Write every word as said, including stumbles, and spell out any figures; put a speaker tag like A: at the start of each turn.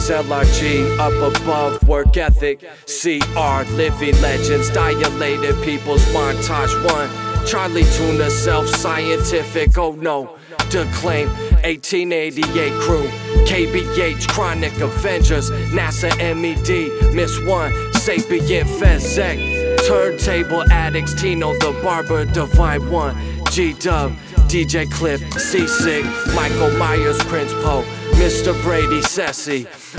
A: Rise L R G, up above, work ethic. C R, living legends, dilated people's montage. One, Charlie Tuna, self-scientific, oh no, declaim. Eighteen eighty-eight crew, K B H, Chronic Avengers, NASA M E D, Miss One, Sapient Fezek, Turntable Addicts, Tino the Barber, Divine One, G-Dub, D J Cliff, Seasick, Michael Myers, Prince Poe, Mister Brady, Sassy,